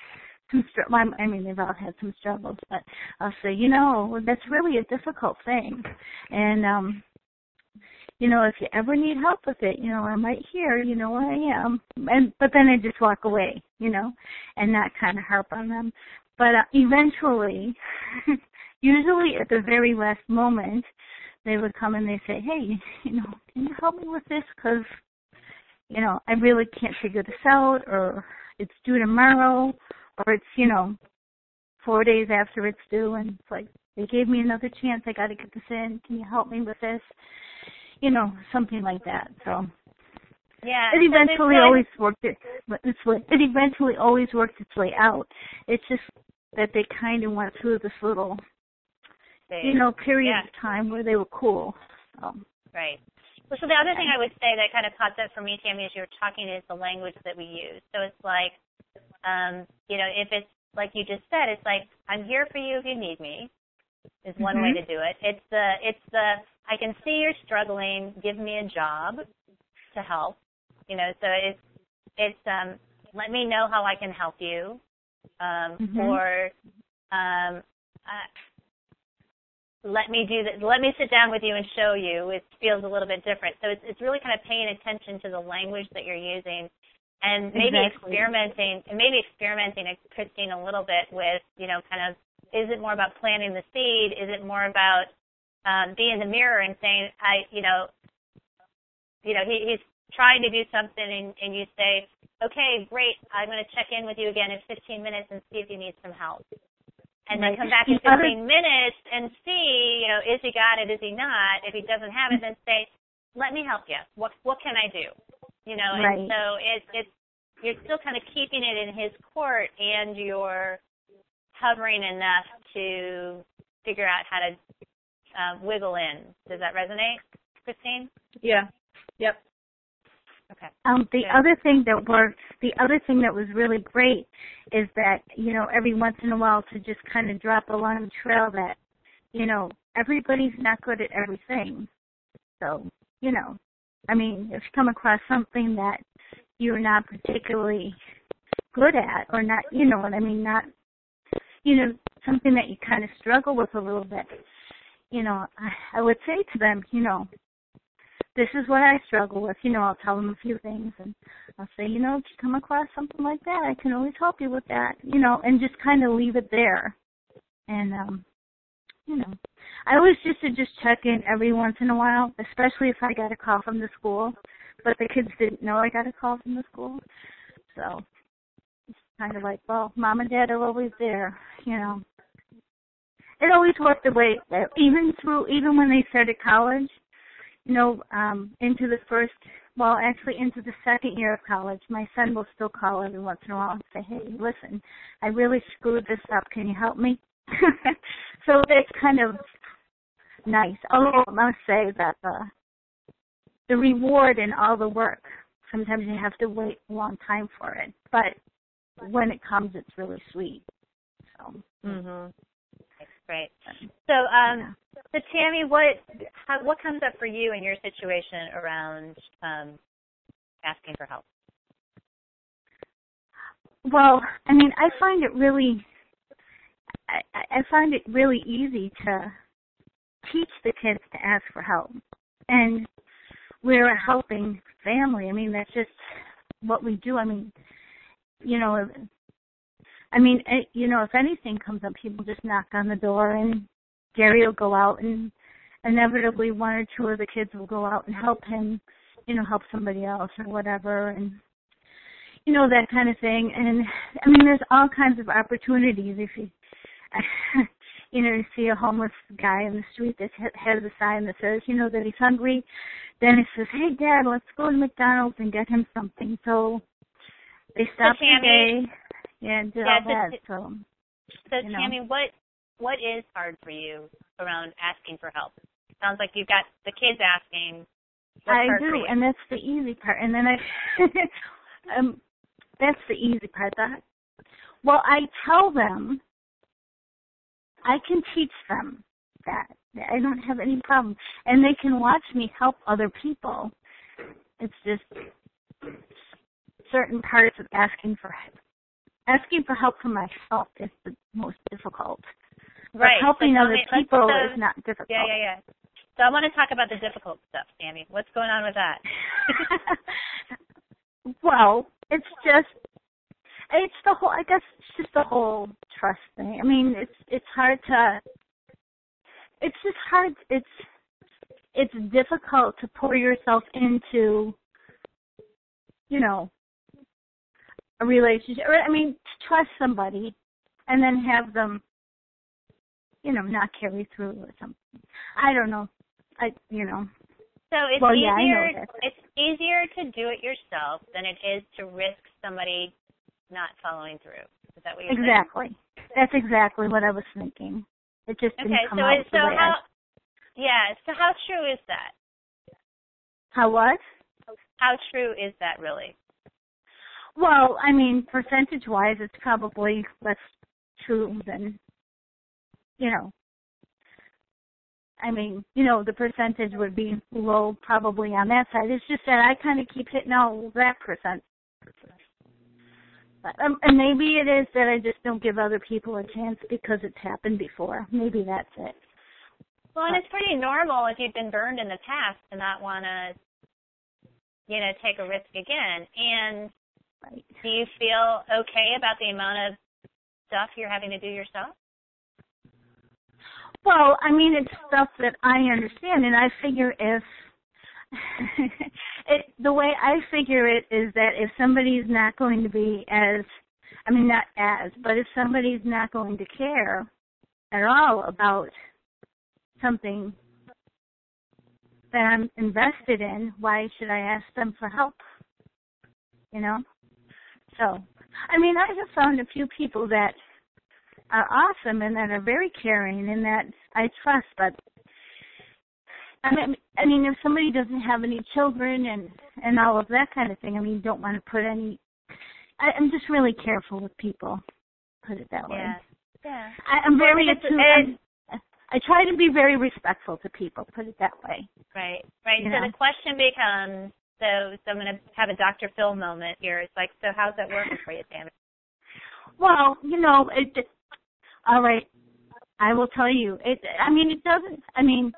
C: some str- I mean, they've all had some struggles, but I'll say, you know, that's really a difficult thing. And, um, you know, if you ever need help with it, you know, I'm right here, you know where I am. And, but then I just walk away, you know, and not kind of harp on them. But uh, eventually, usually at the very last moment, they would come and they say, hey, you know, can you help me with this? Because, you know, I really can't figure this out, or it's due tomorrow, or it's, you know, four days after it's due, and it's like, they gave me another chance. I got to get this in. Can you help me with this? You know, something like that. So
A: yeah,
C: it eventually
A: so
C: always worked it, its way. It eventually always worked its way out. It's just that they kind of went through this little, you know, period
A: yeah.
C: of time where they were cool. So.
A: Right. Well, so the other thing I would say that kind of popped up for me, Tammy, as you were talking, is the language that we use. So it's like, um, you know, if it's like you just said, it's like, I'm here for you if you need me, is one
C: Mm-hmm.
A: way to do it. It's the, it's the, I can see you're struggling, give me a job to help. You know, so it's, it's, um, let me know how I can help you. Um,
C: mm-hmm.
A: Or, um, uh, let me do that. Let me sit down with you and show you. It feels a little bit different. So it's, it's really kind of paying attention to the language that you're using, and maybe
C: exactly.
A: experimenting, and maybe experimenting, Christine, a little bit with, you know, kind of, is it more about planting the seed? Is it more about um, being in the mirror and saying, I, you know, you know, he, he's trying to do something, and, and you say, okay, great, I'm going to check in with you again in fifteen minutes and see if you need some help. And then come back in fifteen minutes and see, you know, is he got it, is he not? If he doesn't have it, then say, let me help you. What what can I do? You know, and
C: right.
A: so it, it's, you're still kind of keeping it in his court, and you're hovering enough to figure out how to uh, wiggle in. Does that resonate, Christine?
B: Yeah. Yep.
A: Okay.
C: Um, the
A: Good.
C: other thing that worked, the other thing that was really great is that, you know, every once in a while to just kind of drop along the trail that, you know, everybody's not good at everything. So, you know, I mean, if you come across something that you're not particularly good at, or not, you know what I mean, not, you know, something that you kind of struggle with a little bit, you know, I, I would say to them, you know, this is what I struggle with. You know, I'll tell them a few things, and I'll say, you know, if you come across something like that, I can always help you with that, you know, and just kind of leave it there. And, um, you know, I always used to just check in every once in a while, especially if I got a call from the school, but the kids didn't know I got a call from the school. So it's kind of like, well, Mom and Dad are always there, you know. It always worked the way, even through, even when they started college, you know, um, into the first, well, actually into the second year of college, my son will still call every once in a while and say, hey, listen, I really screwed this up. Can you help me? So that's kind of nice. Although I must say that the, the reward and all the work, sometimes you have to wait a long time for it. But when it comes, it's really sweet. So.
A: Mm-hmm. Great. So, um,
C: yeah.
A: so Tammy, what how, what comes up for you in your situation around um, asking for help?
C: Well, I mean, I find it really, I, I find it really easy to teach the kids to ask for help, and we're a helping family. I mean, that's just what we do. I mean, you know. I mean, you know, if anything comes up, people just knock on the door, and Gary will go out, and inevitably one or two of the kids will go out and help him, you know, help somebody else or whatever, and, you know, that kind of thing. And, I mean, there's all kinds of opportunities. If you, you know, you see a homeless guy in the street that has a sign that says, you know, that he's hungry, then it says, hey, Dad, let's go to McDonald's and get him something. So they stop
A: so, Tammy,
C: the day. Yeah, and do
A: yeah,
C: all that. So,
A: so
C: you know.
A: Tammy, what what is hard for you around asking for help? Sounds like you've got the kids asking. What's
C: I
A: hard
C: do,
A: for you?
C: and that's the easy part. And then I, um, that's the easy part. That, well, I tell them, I can teach them that. I don't have any problem, and they can watch me help other people. It's just certain parts of asking for asking for help for myself is the most difficult.
A: Right.
C: But helping
A: so
C: other
A: me,
C: people
A: so,
C: is not difficult.
A: Yeah, yeah, yeah. So I want to talk about the difficult stuff, Tammy. What's going on with that?
C: Well, it's just, it's the whole, I guess it's just the whole trust thing. I mean, it's it's hard to, it's just hard, it's, it's difficult to pour yourself into, you know, a relationship, or, I mean, to trust somebody and then have them, you know, not carry through or something. I don't know. I, you know.
A: So it's
C: well,
A: easier.
C: yeah, I know that.
A: It's easier to do it yourself than it is to risk somebody not following through. Is that what you're
C: exactly.
A: saying?
C: Exactly. That's exactly what I was thinking. It just didn't
A: okay,
C: come
A: so
C: out
A: it,
C: the
A: so
C: way
A: how?
C: I...
A: Yeah. So how true is that?
C: How what?
A: How true is that really?
C: Well, I mean, percentage-wise, it's probably less true than, you know. I mean, you know, the percentage would be low probably on that side. It's just that I kind of keep hitting all that percent. But, um, and maybe it is that I just don't give other people a chance because it's happened before. Maybe that's it.
A: Well, and it's pretty normal if you've been burned in the past to not want to, you know, take a risk again. And
C: right.
A: Do you feel okay about the amount of stuff you're having to do yourself?
C: Well, I mean, it's stuff that I understand, and I figure if it, the way I figure it is that if somebody's not going to be as, I mean, not as, but if somebody's not going to care at all about something that I'm invested in, why should I ask them for help? You know? So, I mean, I have found a few people that are awesome and that are very caring and that I trust, but I mean, I mean, if somebody doesn't have any children and, and all of that kind of thing, I mean, don't want to put any, I, I'm just really careful with people, put it that way.
A: Yeah. Yeah.
C: I, I'm very,
A: well,
C: attuned, I'm, I try to be very respectful to people, put it that way.
A: Right, right.
C: You
A: so
C: know?
A: the question becomes, so, so I'm going to have a Doctor Phil moment here. It's like, so how's that working for you, Tammy?
C: Well, you know, it, it, all right, I will tell you. It. I mean, it doesn't, I mean,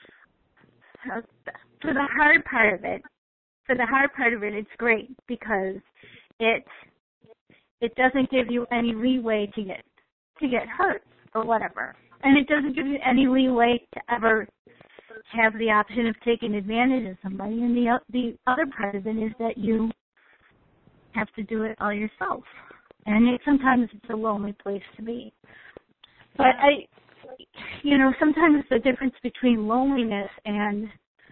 C: uh, for the hard part of it, for the hard part of it, it's great because it it doesn't give you any leeway to get to get hurt or whatever, and it doesn't give you any leeway to ever have the option of taking advantage of somebody. And the the other part of it is that you have to do it all yourself, and it, sometimes it's a lonely place to be. But I, you know, sometimes the difference between loneliness and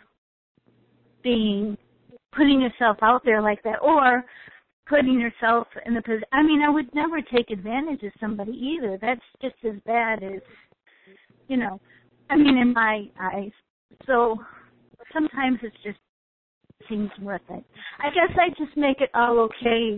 C: being, putting yourself out there like that, or putting yourself in the position, I mean, I would never take advantage of somebody either. That's just as bad as, you know, I mean, in my eyes. So sometimes it just seems worth it. I guess I just make it all okay.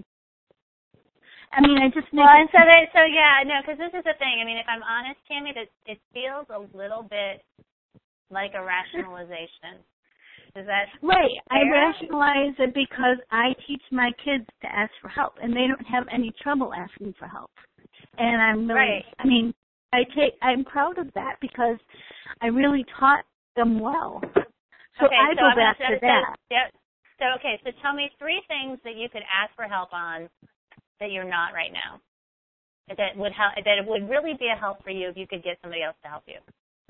C: I mean, I just make
A: well,
C: it...
A: and so they, so yeah, no, because this is the thing. I mean, if I'm honest, Tammy, that it feels a little bit like a rationalization. Is that
C: right?
A: fair?
C: I rationalize it because I teach my kids to ask for help, and they don't have any trouble asking for help. And I'm really,
A: right.
C: I mean, I take, I'm proud of that because I really taught them well. So
A: okay,
C: I
A: so
C: go
A: I'm
C: back
A: gonna,
C: to
A: so,
C: that.
A: So, so okay, so tell me three things that you could ask for help on that you're not right now. That would help. That it would really be a help for you if you could get somebody else to help you.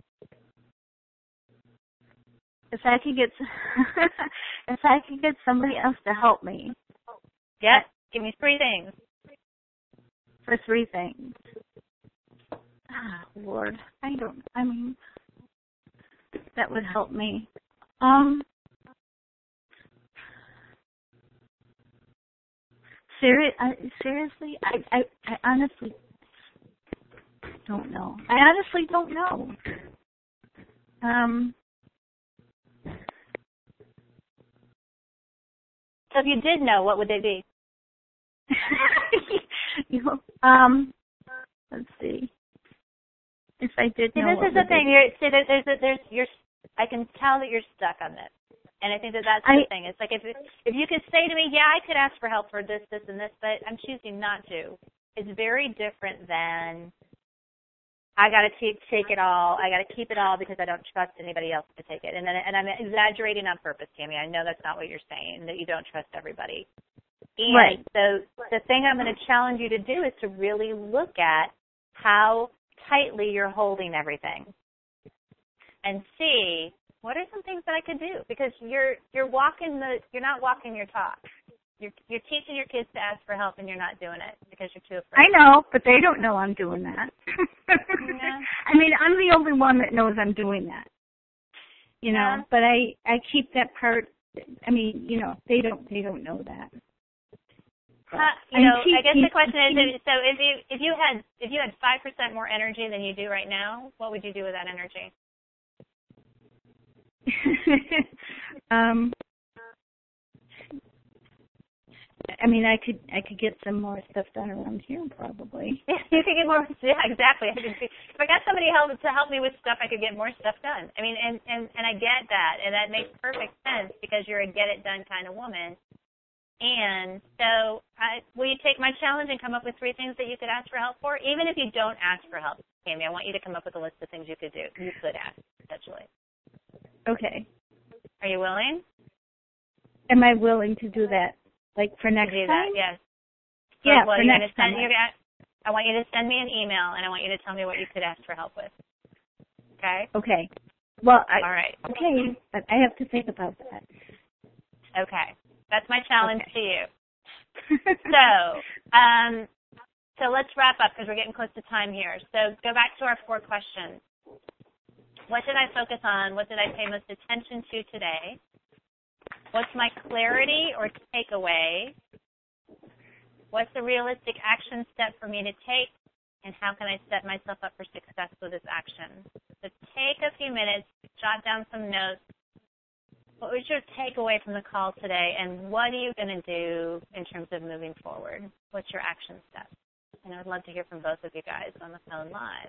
C: If I could get, if I could get somebody else to help me.
A: Yeah. Give me three things.
C: For three things. Ah, Lord, I don't. I mean, that would help me. Um. Seri- I, seriously, I, I, I honestly don't know. I honestly don't know. Um.
A: So if you did know, what would they be?
C: you know, um. Let's see. If I did
A: See,
C: know,
A: this is the thing. You're, see, there, there's, a, there's, you're. I can tell that you're stuck on this. And I think that that's the
C: I,
A: thing. It's like if if you could say to me, yeah, I could ask for help for this, this, and this, but I'm choosing not to. is very different than I got to take it all. I got to keep it all because I don't trust anybody else to take it. And then, and I'm exaggerating on purpose, Tammy. I know that's not what you're saying, that you don't trust everybody. And
C: right.
A: so the thing I'm going to challenge you to do is to really look at how tightly you're holding everything and see what are some things that I could do, because you're you're walking the you're not walking your talk. You're you're teaching your kids to ask for help, and you're not doing it because you're too afraid.
C: I know, but they don't know I'm doing that.
A: Yeah.
C: I mean, I'm the only one that knows I'm doing that. You know,
A: Yeah.
C: but I I keep that part. I mean, you know, they don't they don't know that.
A: Uh, you know, I guess the question is, so if you if you had if you had five percent more energy than you do right now, what would you do with that energy?
C: um, I mean, I could I could get some more stuff done around here, probably.
A: Yeah, you could get more. Yeah, exactly. I could, if I got somebody help to help me with stuff, I could get more stuff done. I mean, and and and I get that, and that makes perfect sense because you're a get it done kind of woman. And so, I, will you take my challenge and come up with three things that you could ask for help for? Even if you don't ask for help, Tammy, I want you to come up with a list of things you could do. You could ask, essentially.
C: Okay.
A: Are you willing?
C: Am I willing to do that? Like for next
A: to do
C: time?
A: That, yes. So,
C: yeah,
A: well,
C: for
A: you're
C: next
A: send,
C: time.
A: you're gonna, I want you to send me an email, and I want you to tell me what you could ask for help with. Okay?
C: Okay. Well, I,
A: all right.
C: Okay, but I have to think about that.
A: Okay. That's my challenge
C: okay.
A: to you. so, um, so let's wrap up because we're getting close to time here. So go back to our four questions. What did I focus on? What did I pay most attention to today? What's my clarity or takeaway? What's the realistic action step for me to take? And how can I set myself up for success with this action? So take a few minutes, jot down some notes. What was your takeaway from the call today, and what are you going to do in terms of moving forward? What's your action step? And I'd love to hear from both of you guys on the phone live.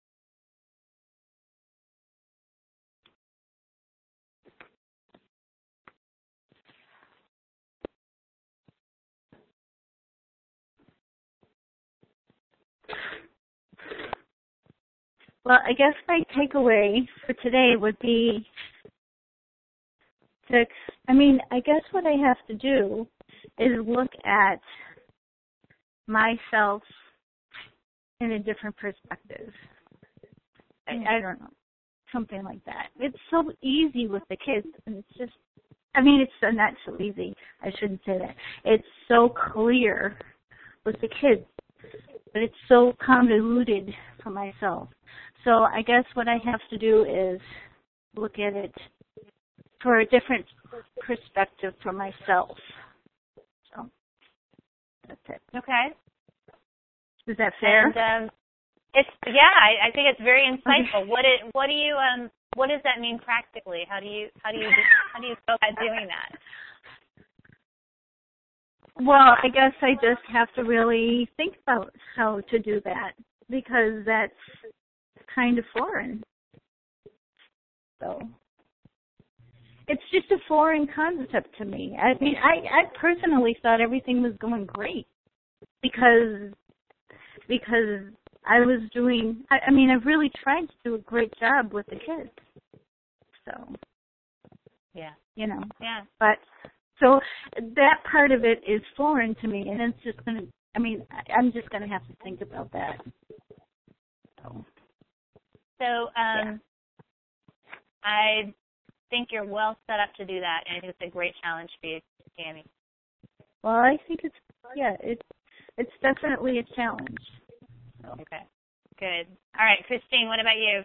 C: Well, I guess my takeaway for today would be to, I mean, I guess what I have to do is look at myself in a different perspective. I, I don't know, something like that. It's so easy with the kids, and it's just, I mean, it's so, not so easy. I shouldn't say that. It's so clear with the kids, but it's so convoluted for myself. So I guess what I have to do is look at it for a different perspective for myself. So that's it.
A: Okay.
C: Is that fair?
A: And, um, it's yeah, I, I think it's very insightful. What it, what do you um what does that mean practically? How do you how do you how do you go about doing that?
C: Well, I guess I just have to really think about how to do that because that's kind of foreign. So it's just a foreign concept to me. I mean, I, I personally thought everything was going great because because I was doing, I, I mean, I've really tried to do a great job with the kids. So,
A: yeah,
C: you know,
A: yeah.
C: But so that part of it is foreign to me, and it's just going to, I mean, I, I'm just going to have to think about that. So,
A: so um,
C: yeah.
A: I think you're well set up to do that, and I think it's a great challenge for you, Tammy.
C: Well, I think it's, yeah, it's, it's definitely a challenge. So.
A: Okay, good. All right, Christine, what about you?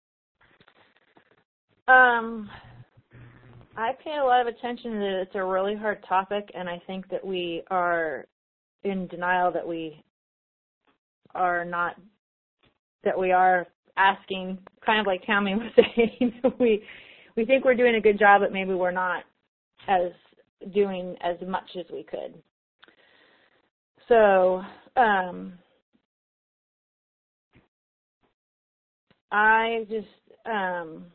B: Um, I pay a lot of attention that it's a really hard topic, and I think that we are in denial that we are not, that we are asking, kind of like Tammy was saying, we we think we're doing a good job, but maybe we're not as doing as much as we could. So, um, I just, um,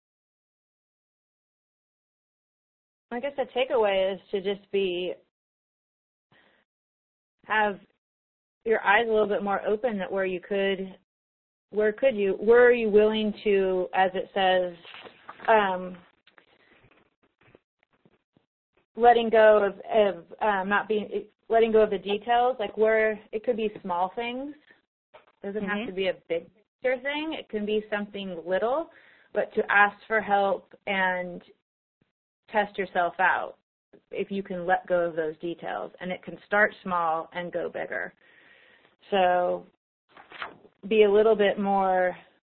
B: I guess the takeaway is to just be, have your eyes a little bit more open that where you could, where could you, were you willing to, as it says, um, letting go of, of um, not being, letting go of the details, like where it could be small things. It doesn't mm-hmm. have to be a big picture thing. It can be something little, but to ask for help and test yourself out if you can let go of those details. And it can start small and go bigger. So be a little bit more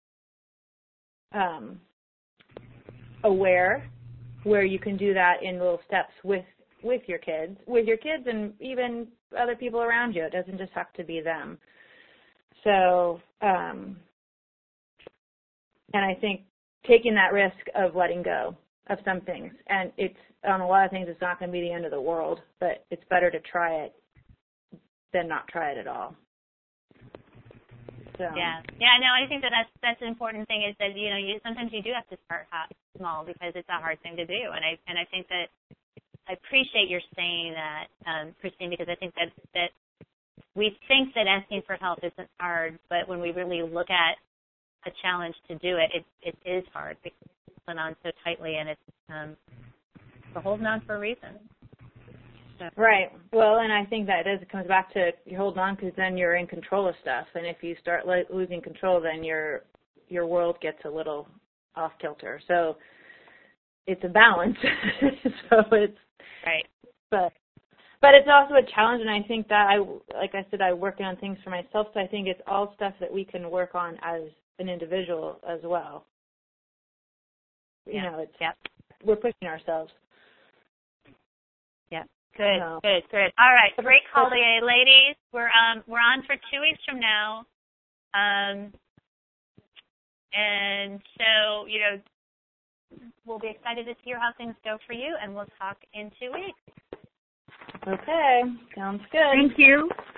B: um, aware where you can do that in little steps with, with your kids, with your kids and even other people around you. It doesn't just have to be them. So, um, and I think taking that risk of letting go of some things, and it's on a lot of things it's not going to be the end of the world, but it's better to try it than not try it at all. So.
A: Yeah, yeah. No, I think that that's that's an important thing is that you know you sometimes you do have to start hot, small because it's a hard thing to do, and I and I think that I appreciate your saying that, um, Christine, because I think that that we think that asking for help isn't hard, but when we really look at a challenge to do it, it it is hard because it's holding on so tightly, and it's um, we're holding on for a reason.
B: Right. Well, and I think that is, it comes back to you're holding on because then you're in control of stuff, and if you start lo- losing control, then your your world gets a little off kilter. So it's a balance. so it's
A: right.
B: But but it's also a challenge, and I think that I, like I said, I work on things for myself. So I think it's all stuff that we can work on as an individual as well. You
A: yeah.
B: know, it's
A: yep.
B: we're pushing ourselves.
A: Yeah. Good, no. good, good. All right, great call today, ladies. We're um we're on for two weeks from now, um, and so you know we'll be excited to hear how things go for you, and we'll talk in two weeks.
B: Okay, sounds good.
C: Thank you.